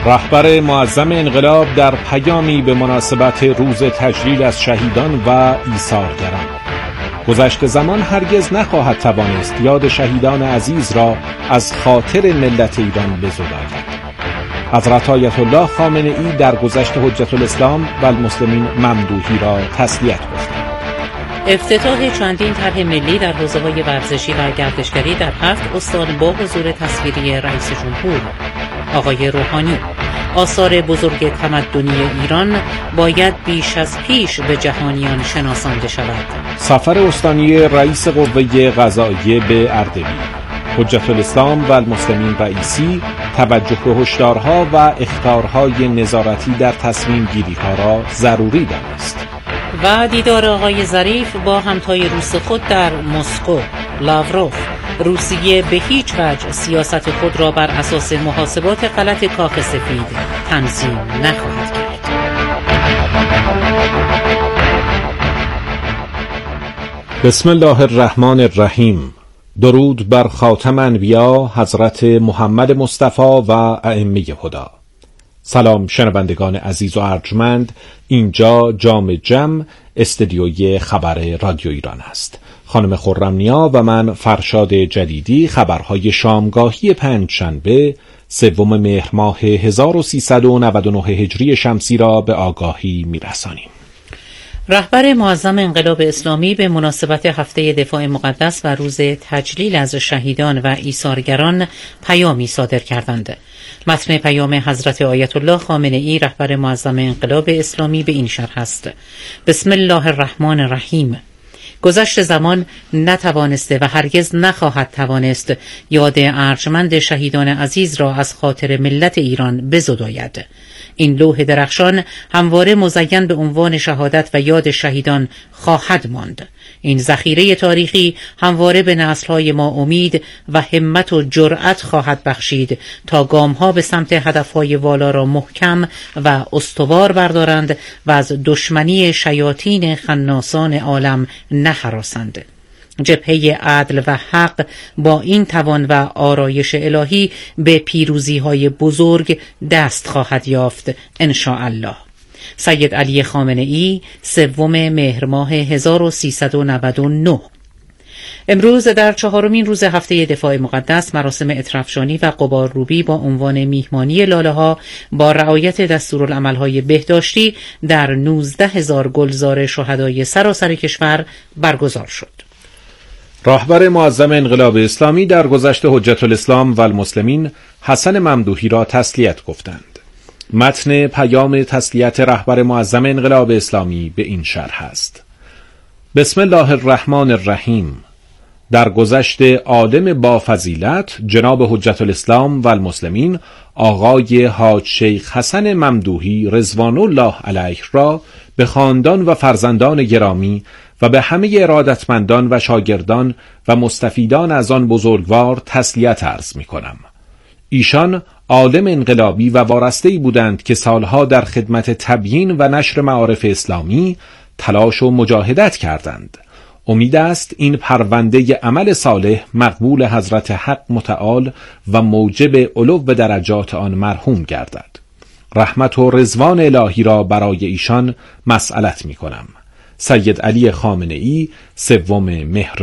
رهبر معظم انقلاب در پیامی به مناسبت روز تجلیل از شهیدان و ایثارگران: گذشت زمان هرگز نخواهد توانست یاد شهیدان عزیز را از خاطر ملت ایران بزداید. حضرت آیت الله خامنه ای در گذشت حجت الاسلام و المسلمین ممدوحی را تسلیت گفتند. افتتاح چندین طرح ملی در حوزه‌های ورزشی و گردشگری در 7 استان با حضور تصویری رئیس جمهور. آقای روحانی: آثار بزرگ تمدنی ایران باید بیش از پیش به جهانیان شناسانده شود. سفر استانی رئیس قوه قضائیه به اردبیل. حجت الاسلام و المسلمین رئیسی توجه به هشدارها و اخطارهای نظارتی در تصمیم گیری‌ها را ضروری دانست. و دیدار آقای ظریف با همتای روس خود در مسکو. لاوروف: روسیه به هیچ وجه سیاست خود را بر اساس محاسبات غلط کاخ سفید تنظیم نخواهد کرد. بسم الله الرحمن الرحیم. درود بر خاتم انبیا حضرت محمد مصطفی و ائمه هدی. سلام شنوندگان عزیز و ارجمند، اینجا جام جم استدیوی خبر رادیو ایران است. خانم خرمنیا و من فرشاد جدیدی خبرهای شامگاهی پنجشنبه 3 مهر ماه 1399 هجری شمسی را به آگاهی می‌رسانیم. رهبر معظم انقلاب اسلامی به مناسبت هفته دفاع مقدس و روز تجلیل از شهیدان و ایثارگران پیامی صادر کردند. متن پیام حضرت آیت الله خامنه ای رهبر معظم انقلاب اسلامی به این شرح است: بسم الله الرحمن الرحیم. گذشت زمان نتوانسته و هرگز نخواهد توانست یاد ارجمند شهیدان عزیز را از خاطر ملت ایران بزداید. این لوح درخشان همواره مزین به عنوان شهادت و یاد شهیدان خواهد ماند. این ذخیره تاریخی همواره به نسل‌های ما امید و همت و جرأت خواهد بخشید تا گام‌ها به سمت هدف‌های والا را محکم و استوار بردارند و از دشمنی شیاطین خناسان عالم نهراسند. جبهه عدل و حق با این توان و آرایش الهی به پیروزی‌های بزرگ دست خواهد یافت ان شاء الله. سید علی خامنه ای 3 مهر ماه 1399. امروز در 4مین روز هفته دفاع مقدس مراسم عطرافشانی و غبارروبی با عنوان میهمانی لاله‌ها با رعایت دستورالعمل‌های بهداشتی در 19,000 گلزار شهدای سراسر کشور برگزار شد. رهبر معظم انقلاب اسلامی در گذشت حجت الاسلام و المسلمین حسن ممدوحی را تسلیت گفتند. متن پیام تسلیت رهبر معظم انقلاب اسلامی به این شرح است: بسم الله الرحمن الرحیم. در گذشت عالم با فضیلت جناب حجت الاسلام و المسلمین آقای حاج شیخ حسن ممدوحی رضوان الله علیه را به خاندان و فرزندان گرامی و به همه ارادتمندان و شاگردان و مستفیدان از آن بزرگوار تسلیت عرض می کنم. ایشان عالم انقلابی و وارسته‌ای بودند که سالها در خدمت تبیین و نشر معارف اسلامی تلاش و مجاهدت کردند. امید است این پرونده عمل صالح مقبول حضرت حق متعال و موجب علو به درجات آن مرحوم گردد. رحمت و رضوان الهی را برای ایشان مسئلت می کنم. سید علی خامنه ای 3 مهر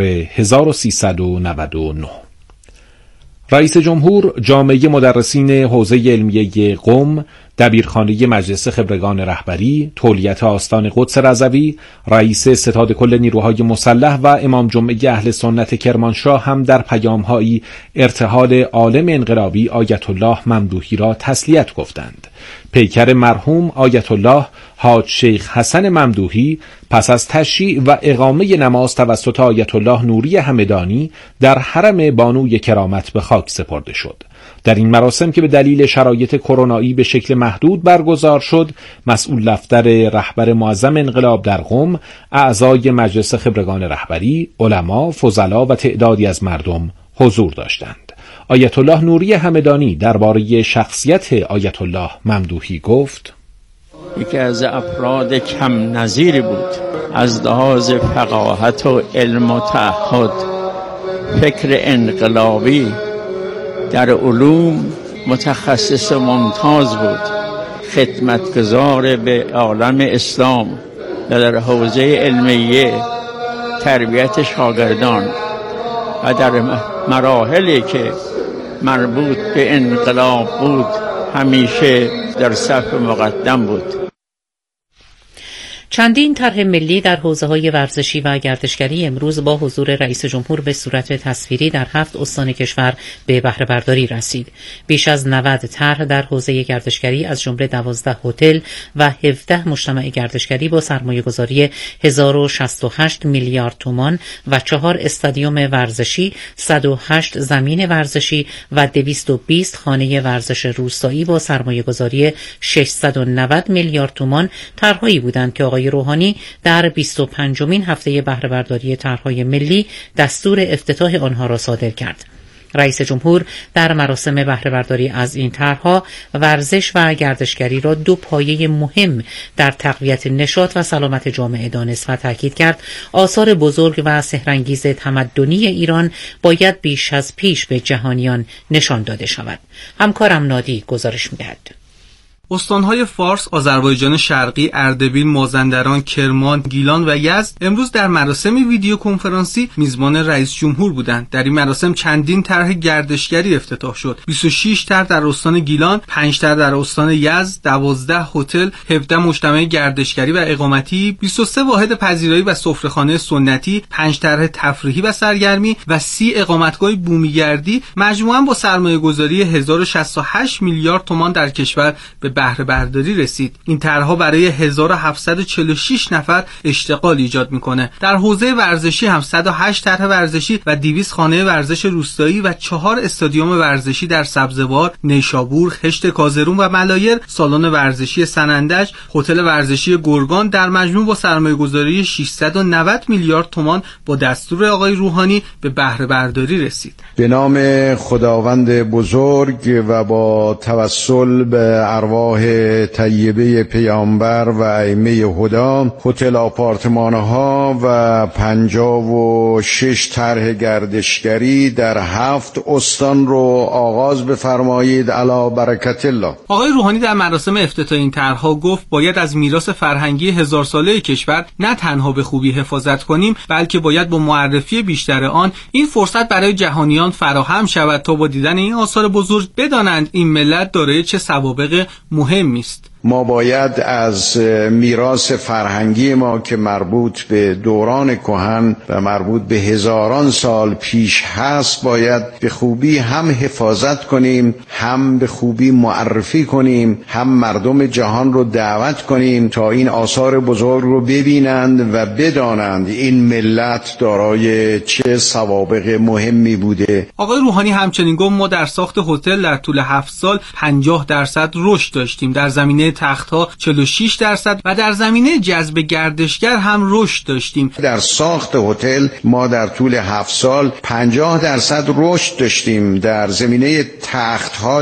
1399. رئیس جمهور جامعه مدرسین حوزه علمیه قم، دبیرخانه مجلس خبرگان رهبری، تولیت آستان قدس رضوی، رئیس ستاد کل نیروهای مسلح و امام جمعه اهل سنت کرمانشاه هم در پیام‌هایی ارتحال عالم انقلابی آیت الله ممدوحی را تسلیت گفتند. پیکر مرحوم آیت الله حاج شیخ حسن ممدوحی پس از تشییع و اقامه نماز توسط آیت الله نوری همدانی در حرم بانوی کرامت به خاک سپرده شد. در این مراسم که به دلیل شرایط کرونایی به شکل محدود برگزار شد، مسئول دفتر رهبر معظم انقلاب در قم، اعضای مجلس خبرگان رهبری، علما، فضلا و تعدادی از مردم حضور داشتند. آیت الله نوری همدانی درباره شخصیت آیت الله ممدوحی گفت: یکی از افراد کم نظیری بود از لحاظ فقاهت و علم و تعهد، فکر انقلابی در علوم متخصص ممتاز بود، خدمتگزار به عالم اسلام و در حوزه علمیه، تربیت شاگردان و در مراحلی که مربوط به انقلاب بود همیشه در صف مقدم بود. چندین طرح ملی در حوزه‌های ورزشی و گردشگری امروز با حضور رئیس جمهور به صورت تصویری در 7 استان کشور به بهره برداری رسید. بیش از 90 طرح در حوزه گردشگری از جمله 12 هتل و 17 مجتمع گردشگری با سرمایه‌گذاری 1068 میلیارد تومان و 4 استادیوم ورزشی، 108 زمین ورزشی و 220 خانه ورزش روستایی با سرمایه‌گذاری 690 میلیارد تومان طرحهایی بودند که آقای روحانی در 25مین هفته بهره برداری طرح‌های ملی دستور افتتاح آنها را صادر کرد. رئیس جمهور در مراسم بهره برداری از این طرح‌ها ورزش و گردشگری را 2 پایه مهم در تقویت نشاط و سلامت جامعه دانست و تاکید کرد آثار بزرگ و سحرانگیز تمدنی ایران باید بیش از پیش به جهانیان نشان داده شود. همکارم نادی گزارش می‌دهد. استانهای فارس، آذربایجان شرقی، اردبیل، مازندران، کرمان، گیلان و یزد امروز در مراسم ویدیو کنفرانسی میزبان رئیس جمهور بودند. در این مراسم چندین طرح گردشگری افتتاح شد. 26 طرح در استان گیلان، 5 طرح در استان یزد، 12 هتل، 17 مجتمع گردشگری و اقامتی، 23 واحد پذیرایی و سفره‌خانه سنتی، 5 طرح تفریحی و سرگرمی و 30 اقامتگاه بومیگردی مجموعاً با سرمایه‌گذاری 1068 میلیارد تومان در کشور به بهره برداری رسید. این طرح‌ها برای 1746 نفر اشتغال ایجاد میکنه. در حوزه ورزشی هم 108 طرح ورزشی و 200 خانه ورزش روستایی و 4 استادیوم ورزشی در سبزوار، نیشابور، خشت کازرون و ملایر، سالن ورزشی سنندج، هتل ورزشی گرگان در مجموع با سرمایه‌گذاری 690 میلیارد تومان با دستور آقای روحانی به بهره برداری رسید. به نام خداوند بزرگ و با توسل به ارواح طیبه پیامبر و ائمه هدی، هتل آپارتمان‌ها و 56 طرح گردشگری در 7 استان رو آغاز بفرمایید علی برکت الله. آقای روحانی در مراسم افتتاح این طرح‌ها گفت باید از میراث فرهنگی 1000 ساله کشور نه تنها به خوبی حفاظت کنیم، بلکه باید با معرفی بیشتر آن این فرصت برای جهانیان فراهم شود تا با دیدن این آثار بزرگ بدانند این ملت دارای چه سوابق مهمی است. ما باید از میراث فرهنگی ما که مربوط به دوران کهن و مربوط به هزاران سال پیش هست باید به خوبی هم حفاظت کنیم، هم به خوبی معرفی کنیم، هم مردم جهان رو دعوت کنیم تا این آثار بزرگ رو ببینند و بدانند این ملت دارای چه سوابق مهمی بوده. آقای روحانی همچنین گفت ما در ساخت هتل در طول 7 سال 50% رشد داشتیم، در زمینه تخت‌ها 46% و در زمینه جذب گردشگر هم رشد داشتیم. در ساخت هتل ما در طول 7 سال 50% رشد داشتیم، در زمینه تخت‌ها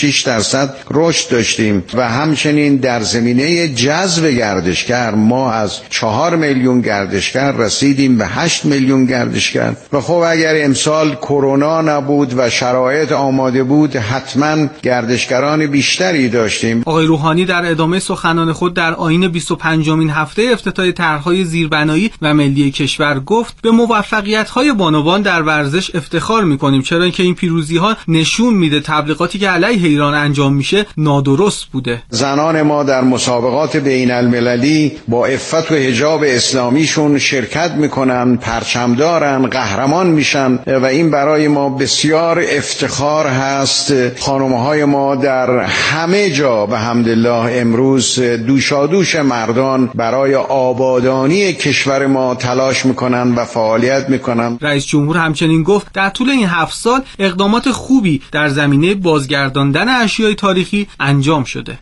46% رشد داشتیم و همچنین در زمینه جذب گردشگر ما از 4 میلیون گردشگر رسیدیم به 8 میلیون گردشگر. و خب اگر امسال کرونا نبود و شرایط آماده بود حتما گردشگران بیشتری داشتیم. آقای روحانی در ادامه سخنان خود در آیین 25مین هفته افتتاح طرح‌های زیربنایی و ملی کشور گفت به موفقیت‌های بانوان در ورزش افتخار می‌کنیم، چرا که این پیروزی‌ها نشون میده تبلیغاتی که علیه ایران انجام میشه نادرست بوده. زنان ما در مسابقات بین‌المللی با عفت و حجاب اسلامیشون شرکت می‌کنن، پرچم دارن، قهرمان میشن و این برای ما بسیار افتخار هست. خانم‌های ما در همه جا به حمدالله امروز دوشادوش مردان برای آبادانی کشور ما تلاش میکنن و فعالیت میکنن. رئیس جمهور همچنین گفت در طول این 7 سال اقدامات خوبی در زمینه بازگرداندن اشیای تاریخی انجام شده.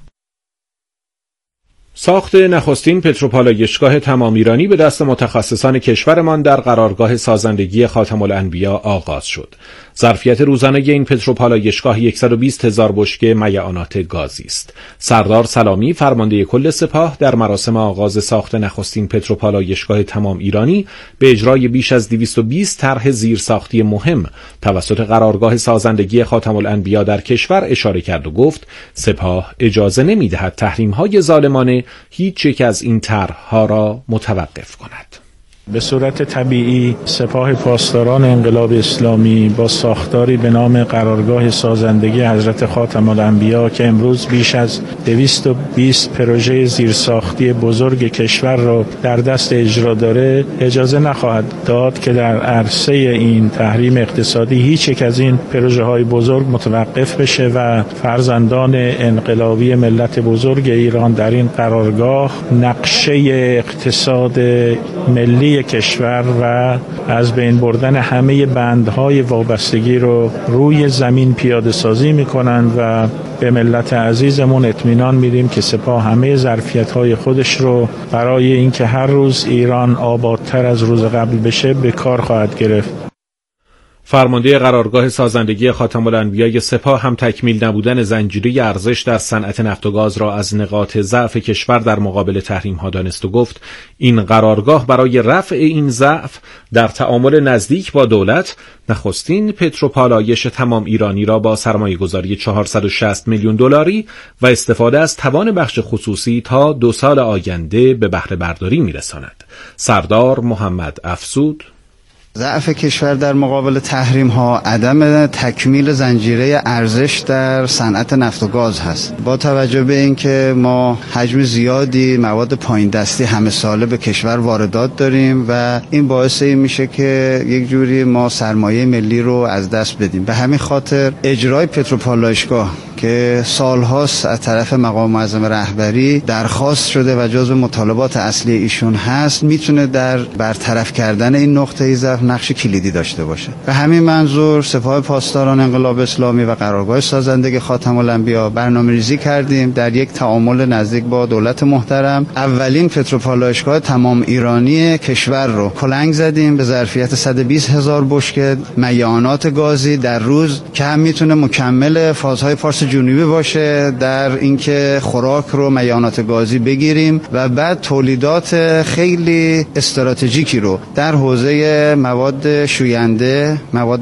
ساخت نخستین پتروپالایشگاه تمام ایرانی به دست متخصصان کشورمان در قرارگاه سازندگی خاتم الانبیا آغاز شد. ظرفیت روزانه این پتروپالایشگاه 120,000 بشکه میعانات گازی است. سردار سلامی فرمانده کل سپاه در مراسم آغاز ساخت نخستین پتروپالایشگاه تمام ایرانی به اجرای بیش از 220 طرح زیرساختی مهم توسط قرارگاه سازندگی خاتم الانبیا در کشور اشاره کرد و گفت سپاه اجازه نمی‌دهد تحریم‌های ظالمانه هیچ یک از این طرح‌ها را متوقف کند. به صورت طبیعی سپاه پاسداران انقلاب اسلامی با ساختاری به نام قرارگاه سازندگی حضرت خاتم الانبیا که امروز بیش از 220 پروژه زیرساختی بزرگ کشور را در دست اجرا داره، اجازه نخواهد داد که در عرصه این تحریم اقتصادی هیچ یک از این پروژه های بزرگ متوقف بشه و فرزندان انقلابی ملت بزرگ ایران در این قرارگاه نقشه اقتصاد ملی کشور و از بین بردن همه بندهای وابستگی رو روی زمین پیاده سازی میکنند و به ملت عزیزمون اطمینان میدیم که سپاه همه ظرفیت‌های خودش رو برای اینکه هر روز ایران آبادتر از روز قبل بشه به کار خواهد گرفت. فرمانده قرارگاه سازندگی خاتم الانبیای سپاه هم تکمیل نبودن زنجیره ارزش در صنعت نفت و گاز را از نقاط ضعف کشور در مقابل تحریم‌ها دانست و گفت این قرارگاه برای رفع این ضعف در تعامل نزدیک با دولت نخستین پتروپالایش تمام ایرانی را با سرمایه‌گذاری 460 میلیون دلاری و استفاده از توان بخش خصوصی تا 2 سال آینده به بهره برداری می‌رساند. سردار محمد افزود ضعف کشور در مقابل تحریم ها عدم تکمیل زنجیره ارزش در صنعت نفت و گاز هست. با توجه به اینکه ما حجم زیادی مواد پایین دستی همه ساله به کشور واردات داریم و این باعث این میشه که یک جوری ما سرمایه ملی رو از دست بدیم. به همین خاطر اجرای پتروپالایشگاه که سالهاست از طرف مقام معظم رهبری درخواست شده و جزو مطالبات اصلی ایشون هست، میتونه در برطرف کردن این نقطه ضعف نقش کلیدی داشته باشه. به همین منظور سپاه پاسداران انقلاب اسلامی و قرارگاه سازندگی خاتم الانبیا برنامه‌ریزی کردیم در یک تعامل نزدیک با دولت محترم اولین پتروپالایشگاه تمام ایرانی کشور رو کلنگ زدیم به ظرفیت 120,000 بشکه میعانات گازی در روز که هم میتونه مکمل فازهای پارس جنوبی باشه در اینکه خوراک رو میعانات گازی بگیریم و بعد تولیدات خیلی استراتژیکی رو در حوزه مواد شوینده، مواد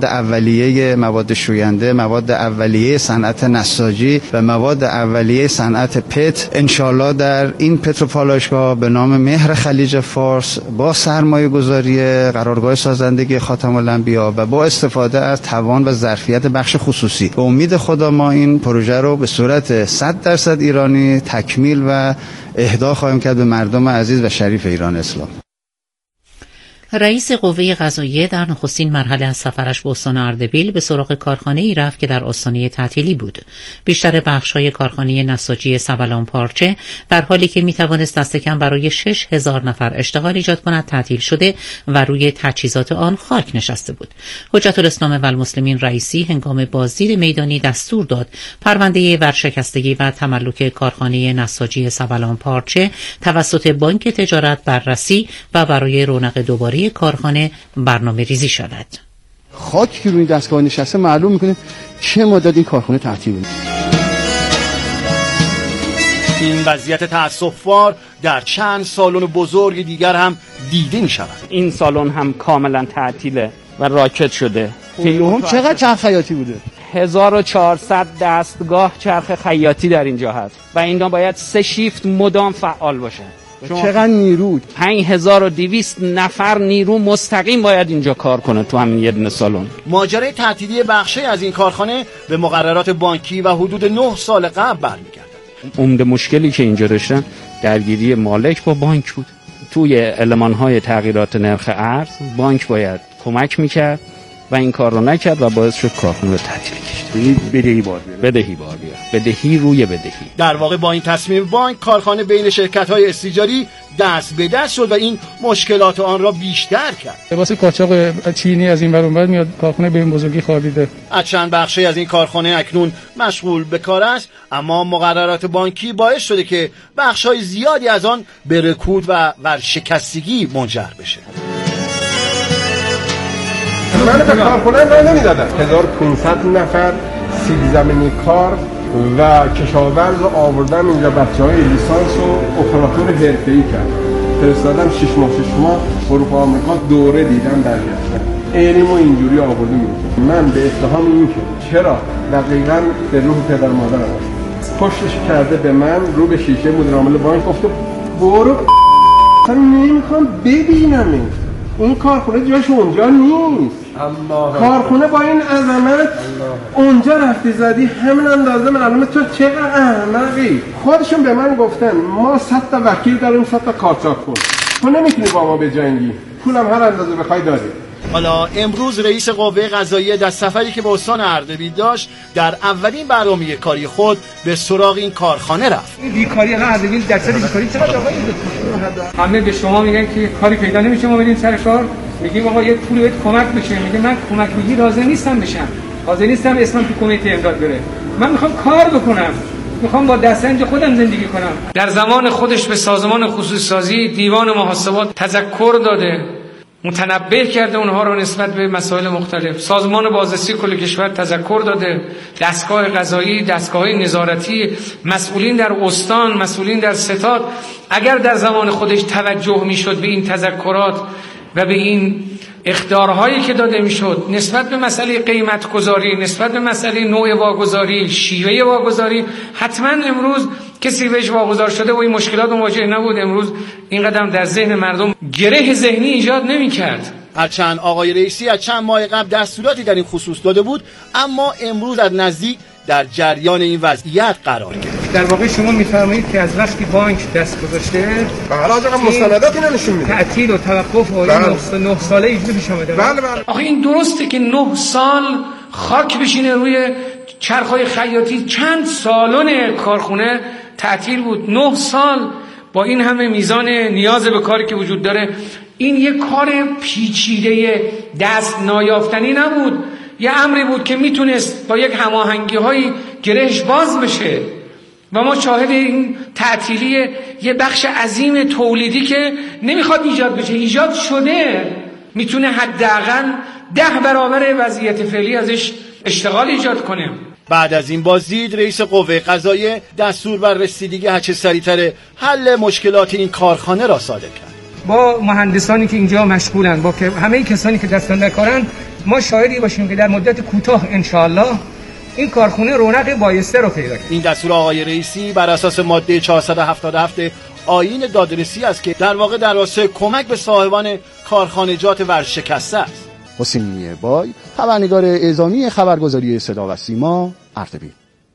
اولیه صنعت نساجی و مواد اولیه صنعت پت انشالله در این پتروپالایشگاه به نام مهر خلیج فارس با سرمایه گذاری قرارگاه سازندگی خاتم الانبیا و با استفاده از توان و ظرفیت بخش خصوصی به امید خدا ما این پروژه رو به صورت 100% ایرانی تکمیل و اهدا خواهیم کرد به مردم عزیز و شریف ایران اسلام. رئیس قوه قضاییه در نخستین مرحله از سفرش به استان اردبیل به سراغ کارخانه‌ای رفت که در آستانه تعطیلی بود. بیشتر بخش‌های کارخانه نساجی سبلان پارچه در حالی که می‌توانست دست کم برای 6,000 نفر اشتغال ایجاد کند تعطیل شده و روی تجهیزات آن خاک نشسته بود. حجت الاسلام و المسلمین رئیسی هنگام بازدید میدانی دستور داد پرونده ورشکستگی و تملک کارخانه نساجی سبلان پارچه توسط بانک تجارت بررسی و برای رونق دوباره کارخانه برنامه ریزی شود. خاکی که روی دستگاه نشسته معلوم میکنه چه مدت این کارخانه تعطیل بود. این وضعیت تأسف‌بار در چند سالن بزرگ دیگر هم دیده می شود. این سالن هم کاملا تعطیله و راکت شده. هم چقدر چرخ خیاطی بوده؟ 1400 دستگاه چرخ خیاطی در اینجا هست و اینا باید 3 شیفت مدام فعال باشه. چقدر نیرو؟ 5200 نفر نیرو مستقیم باید اینجا کار کنه تو همین یه دونه سالن. ماجرای تعطیلی بخشی از این کارخانه به مقررات بانکی و حدود 9 سال قبل برمیگرده. عمده مشکلی که اینجا داشتن درگیری مالک با بانک بود. توی المان‌های تغییرات نرخ ارز بانک باید کمک میکرد و این کار رو نکرد و باعث شد کارخانه رو تعطیل کشید. بدهی بار بیاد. بدهی روی بدهی. در واقع با این تصمیم بانک کارخانه بین شرکت‌های استیجاری دست به دست شد و این مشکلات آن را بیشتر کرد. واسه قاچاق چینی از این ور اون ور میاد، کارخانه به این بزرگی خوابیده. از چند بخشی از این کارخانه اکنون مشغول به کار است، اما مقررات بانکی باعث شده که بخش‌های زیادی از آن به رکود و ورشکستگی منجر بشه. من به کارخونه راه نمیدادم. 1500 نفر سیب زمینی کار و کشاورز رو آوردم اینجا، بچه‌های لیسانس و اپراتور حرفه‌ای کرد. فرستادم 6 ماه اروپا آمریکا دوره دیدم برگشتم. علمو اینجوری آوردیم. من به اتهام این که چرا دقیقاً به روح پدر مادرم پشتش کرده به من، رو به شیشه مدیر عامل بانک گفته برو اصلا نمیخوام ببینم این کارخونه جاش اونجا نیست. کارخونه با این عظمت اونجا رفتی زدی همین اندازه. معلومه تو چقدر احمقی. خودشون به من گفتن ما 100 تا وکیل داریم 100 تا کارچاپ کن، تو نمیتونی با ما بجنگی، پولم هر اندازه بخوای دادی. حالا امروز رئیس قوه قضاییه در سفری که به استان اردبیل داشت در اولین برنامه کاری خود به سراغ این کارخانه رفت. این بیکاری اردبیل درصد بیکاری چقدر آقا؟ همه به شما میگن که کاری پیدا نمیشه، ما بریم سر کار میگیم آقا یه پولی بهت کمک بشه، میگه من کمک میگی راضی نیستم بشم، حاضر نیستم اسمم تو کمیته امداد بره، من میخوام کار بکنم، میخوام با دستنج خودم زندگی کنم. در زمان خودش به سازمان خصوصی سازی دیوان محاسبات تذکر داده، متنبه کرده اونها رو نسبت به مسائل مختلف. سازمان بازرسی کل کشور تذکر داده، دستگاه قضایی، دستگاه‌های نظارتی، مسئولین در استان، مسئولین در ستاد، اگر در زمان خودش توجه میشد به این تذکرات و به این اخطارهایی که داده میشد نسبت به مسئله قیمت گذاری، نسبت به مسئله نوع واگذاری، شیوه واگذاری، حتما امروز کسی بهش واگذار شده و این مشکلات مواجه نبود، امروز این قدم در ذهن مردم گره ذهنی ایجاد نمیکرد. هرچند آقای رئیسی از چند ماه قبل دستوراتی در این خصوص داده بود، اما امروز از نزدیک در جریان این وضعیت قرار گرفت. در واقع شما میفرمایید که از وقتی بانک دست گذاشته حالا آقا مستندات اینا نشون میده تعطیل و توقف و 9 ساله اینجوری پیش اومده. بله. آخه این درسته که 9 سال خاک بشینه روی چرخهای خیاطی؟ چند سالن کارخونه تعطیل بود، 9 سال با این همه میزان نیاز به کاری که وجود داره. این یک کار پیچیده دست نایافتنی نبود، یه امری بود که میتونست با یک هماهنگی‌های گرهش باز بشه و ما شاهد این تعطیلی یه بخش عظیم تولیدی که نمیخواد ایجاد بشه ایجاد شده، میتونه حداقل 10 برابر وضعیت فعلی ازش اشتغال ایجاد کنه. بعد از این بازدید رئیس قوه قضاییه دستور بر رسیدگی هرچه سریعتر حل مشکلات این کارخانه را صادر کرد. با مهندسانی که اینجا مشغولن، با همه کسانی که دست در کارن، ما شاهدی باشیم که در مدت کوتاه انشاءالله این کارخونه رونق بایسته رو پیدا کنه. این دستور آقای رئیسی بر اساس ماده 477 آیین دادرسی است که در واقع در واسه کمک به صاحبان کارخانجات ورشکسته است. حسین میربای، خبرنگار اعزامی خبرگزاری صدا و سیما، اردبیل.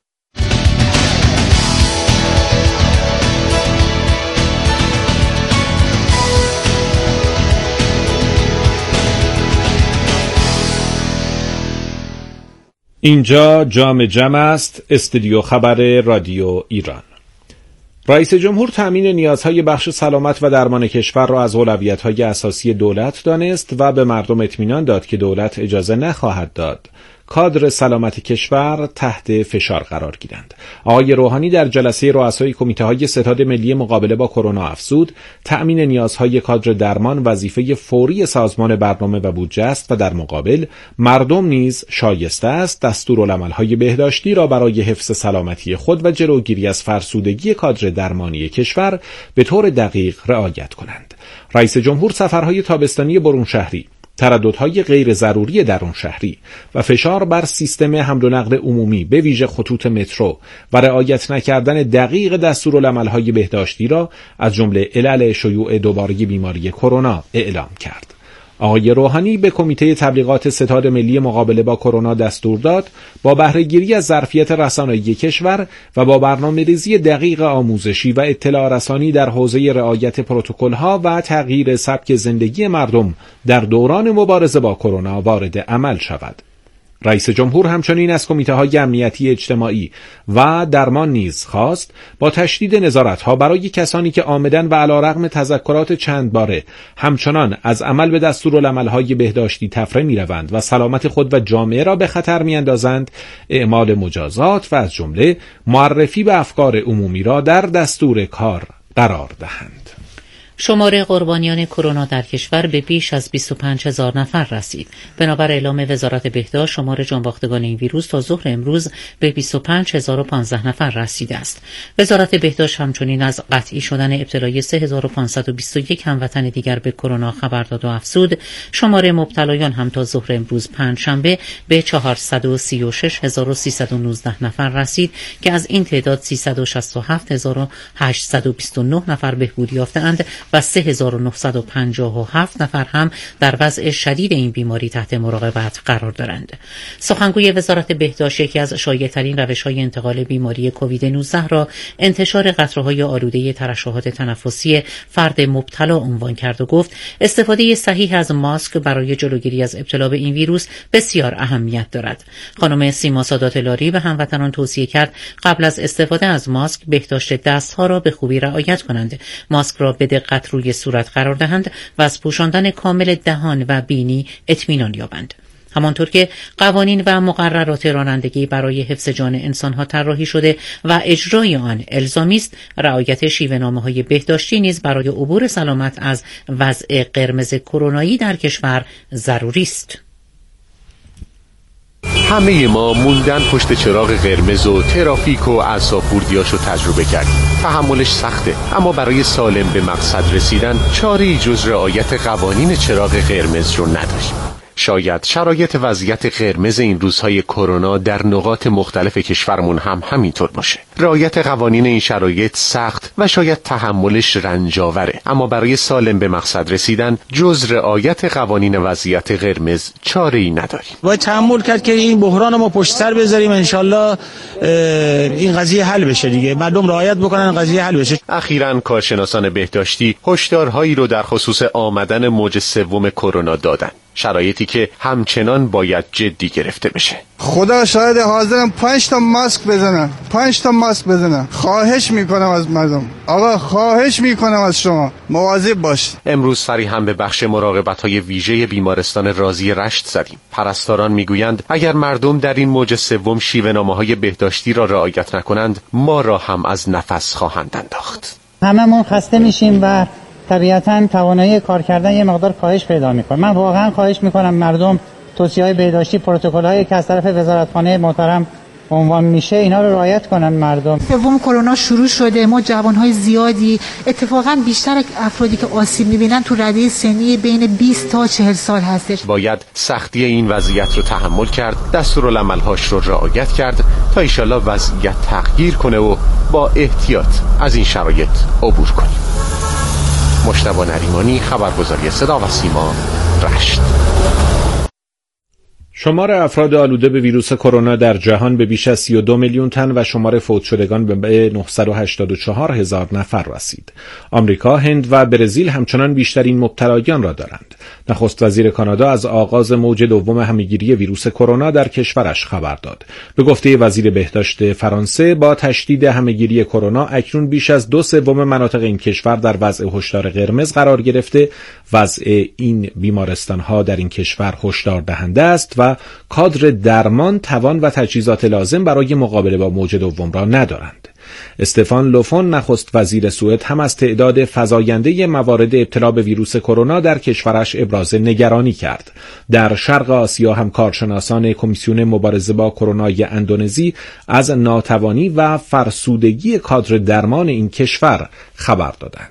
اینجا جام جم است، استودیو خبر رادیو ایران. رئیس جمهور تامین نیازهای بخش سلامت و درمان کشور را از اولویت‌های اساسی دولت دانست و به مردم اطمینان داد که دولت اجازه نخواهد داد کادر سلامت کشور تحت فشار قرار گیرند. آقای روحانی در جلسه رؤسای کمیته‌های ستاد ملی مقابله با کرونا افزود تأمین نیازهای کادر درمان وظیفه فوری سازمان برنامه و بودجه است و در مقابل مردم نیز شایسته است دستورالعمل‌های بهداشتی را برای حفظ سلامتی خود و جلوگیری از فرسودگی کادر درمانی کشور به طور دقیق رعایت کنند. رئیس جمهور سفرهای تابستانی برون شهری، ترددهای غیر ضروری درون شهری و فشار بر سیستم حمل و نقل عمومی به ویژه خطوط مترو و رعایت نکردن دقیق دستورالعمل‌های بهداشتی را از جمله علل شیوع دوباره بیماری کرونا اعلام کرد. آقای روحانی به کمیته تبلیغات ستاد ملی مقابله با کرونا دستور داد با بهره‌گیری از ظرفیت رسانه‌ای کشور و با برنامه‌ریزی دقیق آموزشی و اطلاع رسانی در حوزه رعایت پروتکل‌ها و تغییر سبک زندگی مردم در دوران مبارزه با کرونا وارد عمل شود. رئیس جمهور همچنین از کمیته‌های امنیتی اجتماعی و درمان نیز خواست با تشدید نظارت‌ها برای کسانی که آمدن و علیرغم تذکرات چند باره همچنان از عمل به دستورالعمل‌های بهداشتی تفره می‌روند و سلامت خود و جامعه را به خطر می‌اندازند اعمال مجازات و از جمله معرفی به افکار عمومی را در دستور کار قرار دهند. شمار قربانیان کرونا در کشور به بیش از 25,000 نفر رسید. بنابر اعلام وزارت بهداشت، شمار جانباختگان این ویروس تا ظهر امروز به 25,015 نفر رسیده است. وزارت بهداشت همچنین از قطعی شدن ابتلای 3,521 هموطن دیگر به کرونا خبر داد و افزود شمار مبتلایان هم تا ظهر امروز پنجشنبه به 436,319 نفر رسید که از این تعداد 367,829 نفر بهبودی یافته‌اند و 3,957 نفر هم در وضع شدید این بیماری تحت مراقبت قرار دارند. سخنگوی وزارت بهداشت یکی از شایع‌ترین روش‌های انتقال بیماری کووید 19 را انتشار قطره‌های آلوده ترشحات تنفسی فرد مبتلا عنوان کرد و گفت استفاده صحیح از ماسک برای جلوگیری از ابتلا به این ویروس بسیار اهمیت دارد. خانم سیما سادات لاری به هموطنان توصیه کرد قبل از استفاده از ماسک بهداشت دستها را به خوبی رعایت کنند، ماسک را به دقت روی صورت قرار دهند و از پوشاندن کامل دهان و بینی اطمینان یابند. همانطور که قوانین و مقررات رانندگی برای حفظ جان انسانها طراحی شده و اجرای آن الزامی است، رعایت شیوه‌نامه‌های بهداشتی نیز برای عبور سلامت از وضع قرمز کرونایی در کشور ضروری است. همه ما موندن پشت چراغ قرمز و ترافیک و اعصاب‌خردیاشو تجربه کردیم. تحملش سخته، اما برای سالم به مقصد رسیدن چاره‌ای جز رعایت قوانین چراغ قرمز رو نداشتیم. شاید شرایط وضعیت قرمز این روزهای کرونا در نقاط مختلف کشورمون هم همینطور باشه. رعایت قوانین این شرایط سخت و شاید تحملش رنجاوره، اما برای سالم به مقصد رسیدن جز رعایت قوانین وضعیت قرمز چاره‌ای نداریم. باید تحمل کرد که این بحران ما پشت سر بذاریم، انشالله این قضیه حل بشه دیگه، مردم رعایت بکنن قضیه حل بشه. اخیراً کارشناسان بهداشتی هشدارهایی رو در خصوص آمدن موج سوم کرونا دادن، شرایطی که همچنان باید جدی گرفته بشه. خدا شاید حاضرم 5 تا ماسک بزنم. خواهش میکنم از مردم، آقا خواهش میکنم از شما مواظب باشید. امروز سری هم به بخش مراقبت‌های ویژه بیمارستان رازی رشت زدیم. پرستاران میگویند اگر مردم در این موج سوم شیوه‌نامه‌های بهداشتی را رعایت نکنند، ما را هم از نفس خواهند انداخت. هممون خسته میشیم و طبیعتاً توانایی کار کردن یه مقدار کاهش پیدا میکنه. من واقعا خواهش میکنم مردم توصیه‌های بهداشتی، پروتکل‌هایی که از طرف وزارتخانه محترم عنوان میشه اینا رو رعایت کنن مردم. سوم کرونا شروع شده، ما جوانهای زیادی، اتفاقا بیشتر افرادی که آسیب میبینن تو رده سنی بین 20 تا 40 سال هستش. باید سختی این وضعیت رو تحمل کرد، دستورالعمل‌هاش رو رعایت کرد تا ایشالا وضعیت تغییر کنه و با احتیاط از این شرایط عبور کنیم. مجتبی نریمانی، خبرگزاری صدا و سیما، رشت. شمار افراد آلوده به ویروس کرونا در جهان به بیش از 32 میلیون تن و شمار فوت شدگان به 984,000 نفر رسید. آمریکا، هند و برزیل همچنان بیشترین مبتلایان را دارند. نخست وزیر کانادا از آغاز موج دوم همهگیری ویروس کرونا در کشورش خبر داد. به گفته وزیر بهداشت فرانسه، با تشدید همهگیری کرونا اکنون بیش از 2/3 مناطق این کشور در وضع هشدار قرمز قرار گرفته. وضع این بیمارستان‌ها در این کشور هشدار دهنده است و کادر درمان، توان و تجهیزات لازم برای مقابله با موج دوم را ندارند. استفان لوفون، نخست وزیر سوئد، هم از تعداد فزاینده موارد ابتلا به ویروس کرونا در کشورش ابراز نگرانی کرد. در شرق آسیا هم کارشناسان کمیسیون مبارزه با کرونای اندونزی از ناتوانی و فرسودگی کادر درمان این کشور خبر دادند.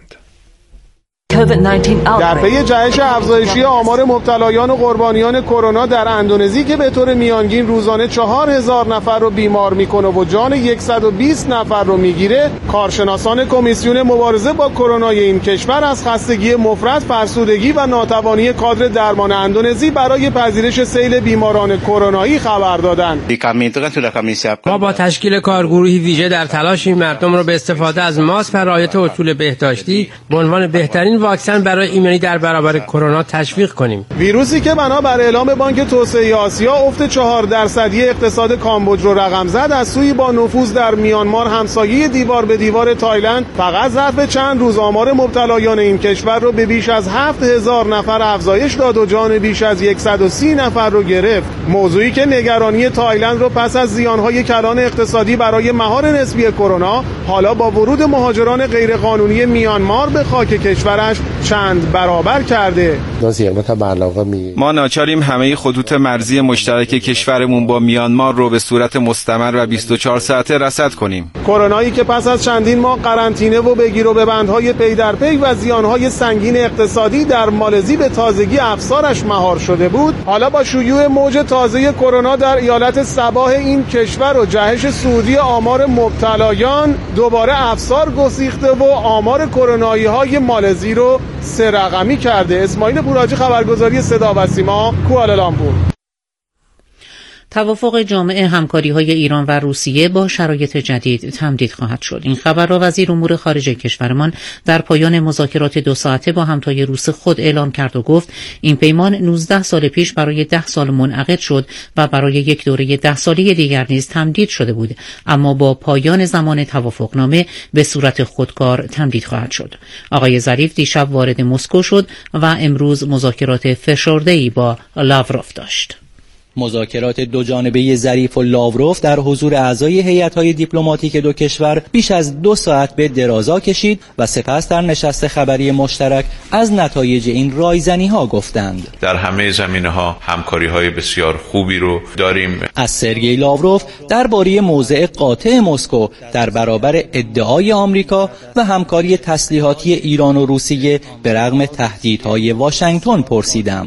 در پی جهش افزایشی آمار مبتلایان و قربانیان کرونا در اندونزی که به طور میانگین روزانه 4,000 نفر رو بیمار میکنه و جان 120 نفر رو میگیره، کارشناسان کمیسیون مبارزه با کرونای این کشور از خستگی مفرط، فرسودگی و ناتوانی کادر درمان اندونزی برای پذیرش سیل بیماران کرونایی خبر دادند. ما با تشکیل کارگروهی ویژه در تلاشیم مردم رو به استفاده از ماسک و رعایت اصول بهداشتی به عنوان بهترین واکسن برای ایمنی در برابر کرونا تشویق کنیم. ویروسی که بنابر اعلام بانک توسعه آسیا افت 4% اقتصاد کامبوج رو رقم زد، از سوی با نفوذ در میانمار همسایه دیوار به دیوار تایلند، فقط ظرف چند روز آمار مبتلایان این کشور رو به بیش از 7,000 نفر افزایش داد و جان بیش از 130 نفر رو گرفت. موضوعی که نگرانی تایلند رو پس از زیانهای کلان اقتصادی برای مهار نسبی کرونا، حالا با ورود مهاجران غیرقانونی میانمار به خاک کشورش چند برابر کرده. ما ناچاریم همه خطوط مرزی مشترک کشورمون با میانمار رو به صورت مستمر و 24 ساعته رصد کنیم. کرونایی که پس از چندین ماه قرنطینه و بگیر و ببندهای پی در پی و زیانهای سنگین اقتصادی در مالزی به تازگی افسارش مهار شده بود، حالا با شیوع موج تازه کرونا در ایالت صباح این کشور و جهش صعودی آمار مبتلایان دوباره افسار گسیخته و آمار کرونایی‌های مالزی رو 3 رقمی کرده. اسماعیل پوراجی، خبرگزاری صدا و سیما، کوالالامپور. توافق جامع همکاری‌های ایران و روسیه با شرایط جدید تمدید خواهد شد. این خبر را وزیر امور خارجه کشورمان در پایان مذاکرات 2 ساعته با همتای روس خود اعلام کرد و گفت این پیمان 19 سال پیش برای 10 سال منعقد شد و برای یک دوره 10 ساله دیگر نیز تمدید شده بود، اما با پایان زمان توافقنامه به صورت خودکار تمدید خواهد شد. آقای ظریف دیشب وارد مسکو شد و امروز مذاکرات فشرده‌ای با لاوروف داشت. مذاکرات دو جانبه ظریف و لاوروف در حضور اعضای هیئت‌های دیپلماتیک دو کشور بیش از 2 ساعت به درازا کشید و سپس در نشست خبری مشترک از نتایج این رایزنی‌ها گفتند. در همه زمینه‌ها همکاری‌های بسیار خوبی رو داریم. از سرگئی لاوروف درباره موضع قاطع مسکو در برابر ادعای آمریکا و همکاری تسلیحاتی ایران و روسیه به رغم تهدیدهای واشنگتن پرسیدم.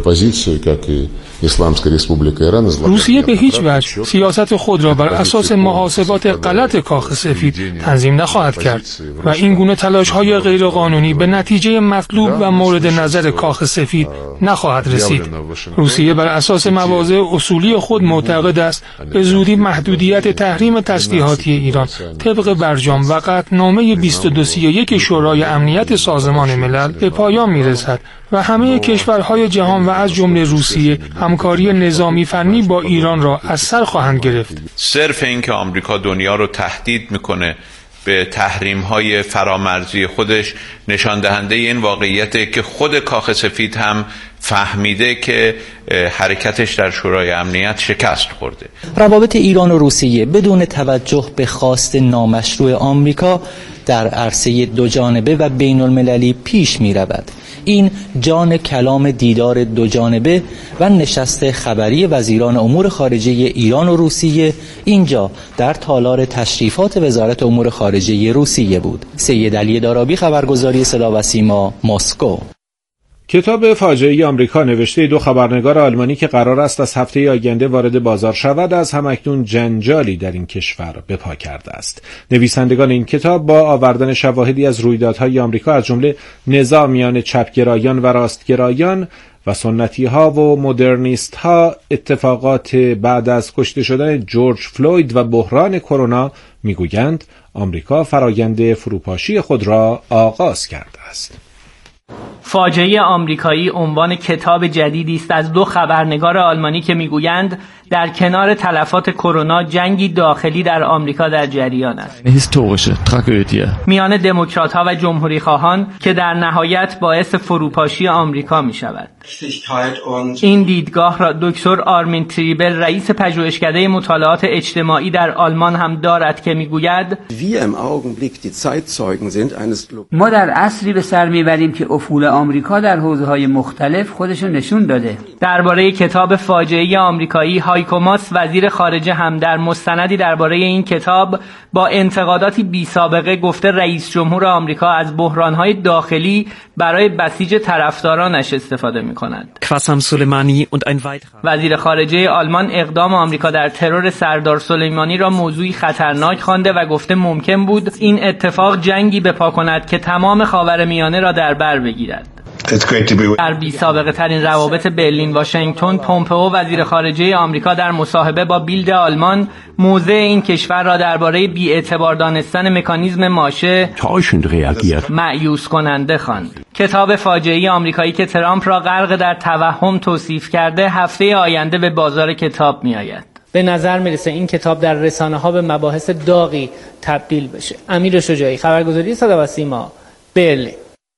روسیه به هیچ وجه سیاست خود را بر اساس محاسبات غلط کاخ سفید تنظیم نخواهد کرد و این گونه تلاش‌های غیرقانونی به نتیجه مطلوب و مورد نظر کاخ سفید نخواهد رسید. روسیه بر اساس مواضع اصولی خود معتقد است به زودی محدودیت تحریم تسلیحاتی ایران طبق برجام و قطعنامه 2231 شورای امنیت سازمان ملل به پایان می‌رسد و همه کشورهای جهان و از جمله روسیه همکاری نظامی فنی با ایران را از سر خواهند گرفت. صرف این که آمریکا دنیا رو تهدید میکنه به تحریم‌های فرامرزی خودش نشان دهنده این واقعیته که خود کاخ سفید هم فهمیده که حرکتش در شورای امنیت شکست خورده. روابط ایران و روسیه بدون توجه به خواست نامشروع آمریکا در عرصه دو جانبه و بین المللی پیش می رود. این جان کلام دیدار دو جانبه و نشست خبری وزیران امور خارجه ایران و روسیه اینجا در تالار تشریفات وزارت امور خارجه روسیه بود. سید علی دارابی، خبرگزاری صدا و سیما، مسکو. کتاب فاجعه آمریکا نوشته 2 خبرنگار آلمانی که قرار است از هفته آینده وارد بازار شود از همکنون جنجالی در این کشور به پا کرده است. نویسندگان این کتاب با آوردن شواهدی از رویدادهای آمریکا از جمله نزاع میان چپگرایان و راستگرایان و سنتی‌ها و مدرنیست‌ها، اتفاقات بعد از کشته شدن جورج فلوید و بحران کرونا میگویند آمریکا فرایند فروپاشی خود را آغاز کرده است. فاجعه آمریکایی عنوان کتاب جدیدی است از 2 خبرنگار آلمانی که میگویند در کنار تلفات کرونا جنگی داخلی در آمریکا در جریان است. میان دموکرات‌ها و جمهوری‌خواهان که در نهایت باعث فروپاشی آمریکا می‌شود. این دیدگاه را دکتر آرمین تریبل، رئیس پژوهشکده مطالعات اجتماعی در آلمان هم دارد که میگوید ما در عصری به سر میبریم که افول آمریکا در حوزه‌های مختلف خودشو نشون داده. درباره کتاب فاجعه آمریکایی، هایکو ماس وزیر خارجه هم در مستندی درباره این کتاب با انتقاداتی بی‌سابقه گفته رئیس جمهور آمریکا از بحران‌های داخلی برای بسیج طرفدارانش استفاده می‌کند. وزیر خارجه آلمان اقدام آمریکا در ترور سردار سلیمانی را موضوعی خطرناک خوانده و گفته ممکن بود این اتفاق جنگی به پا کند که تمام خاورمیانه را در بر بگیرد. در بی‌سابقه ترین روابط برلین واشنگتن، پومپئو وزیر خارجه آمریکا در مصاحبه با بیلد آلمان موضع این کشور را درباره بی‌اعتبار دانستن مکانیزم ماشه مأیوس کننده خواند. کتاب فاجعه آمریکایی که ترامپ را غرق در توهم توصیف کرده هفته آینده به بازار کتاب می‌آید. به نظر میرسه این کتاب در رسانه‌ها به مباحث داغی تبدیل بشه. امیر شجاعی، خبرگزاری صدا و سیما، برلین.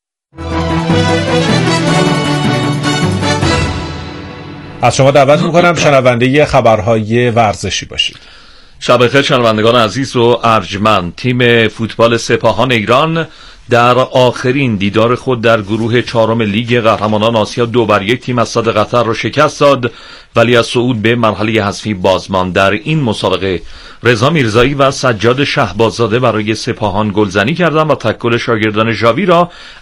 از شما دعوت میکنم شنونده خبرهای ورزشی باشید. شب بخیر شنوندگان عزیز و ارجمند. تیم فوتبال سپاهان ایران در آخرین دیدار خود در گروه چهارم لیگ قهرمانان آسیا 2-1 تیم از صد قطر را شکست داد، ولی از صعود به مرحله حذفی بازماند. در این مسابقه رضا میرزایی و سجاد شهباززاده برای سپاهان گلزنی کردند و تک گل شاگردان ژاوی را